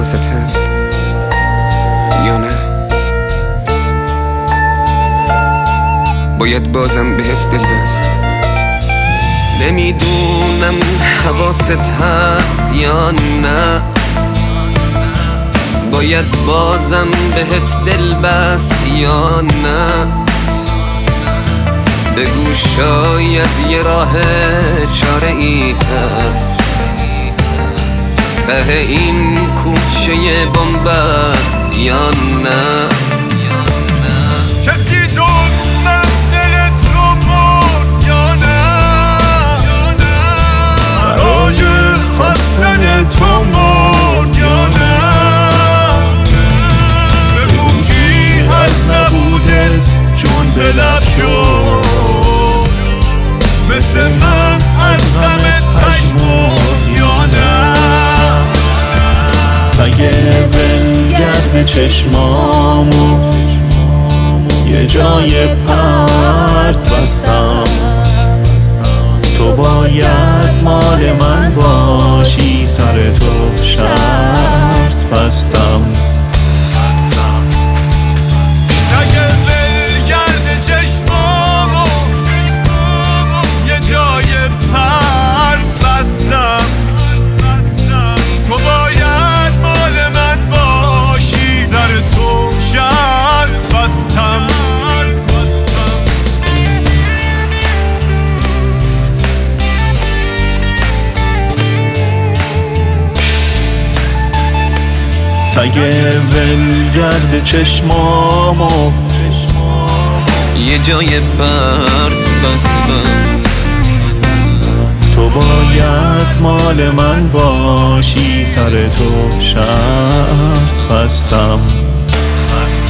حواست هست یا نه؟ باید بازم بهت دل بست. نمیدونم حواست هست یا نه، باید بازم بهت دل بست یا نه؟ بگو شاید یه راه چاره ای هست ته این کوچه بن‌بست یا نه؟ کسی جز من دلت رو برد یا نه؟ برای خواستن تو مرد یا نه؟ بگو کی از نبودت چون دلت شد مثل من از غمت پشمرد یا نه؟ سگ ولگرد چشمامو یه جای پرت بستم، تو باید مال من باشی، سر تو شرط بستم. سگ ولگرد چشمامو یه جای پرت بستم، تو باید مال من باشی، سر تو شرط بستم. سگ ولگرد چشمامو یه جای پرت بستم، تو باید مال من باشی، سر تو شرط بستم.